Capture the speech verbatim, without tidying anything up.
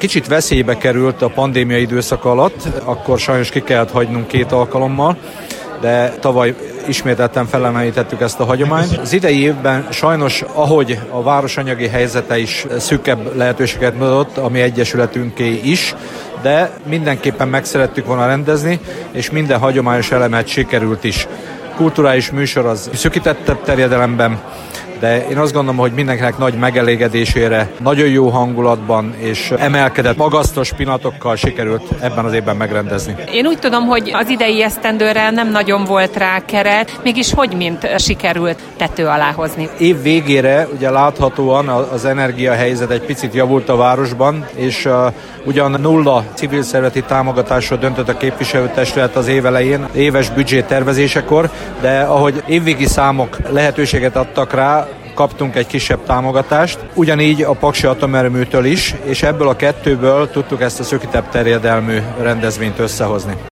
kicsit veszélybe került a pandémia időszak alatt, akkor sajnos ki kellett hagynunk két alkalommal, de tavaly ismételten felemelítettük ezt a hagyományt. Az idei évben sajnos, ahogy a város anyagi helyzete is szűkebb lehetőséget mutatott, ami egyesületünké is, de mindenképpen meg szerettük volna rendezni, és minden hagyományos elemet sikerült is. Kulturális műsor az szűkítettebb terjedelemben, de én azt gondolom, hogy mindenkinek nagy megelégedésére, nagyon jó hangulatban és emelkedett, magasztos pillanatokkal sikerült ebben az évben megrendezni. Én úgy tudom, hogy az idei esztendőre nem nagyon volt rá keret, mégis hogy mint sikerült tető alá hozni? Év végére ugye láthatóan az energiahelyzet egy picit javult a városban, és uh, ugyan nulla civil szervezeti támogatásról döntött a képviselőtestület az év elején, éves büdzsé tervezésekor, de ahogy évvégi számok lehetőséget adtak rá, kaptunk egy kisebb támogatást, ugyanígy a Paksi Atomerőműtől is, és ebből a kettőből tudtuk ezt a szűkítebb terjedelmű rendezvényt összehozni.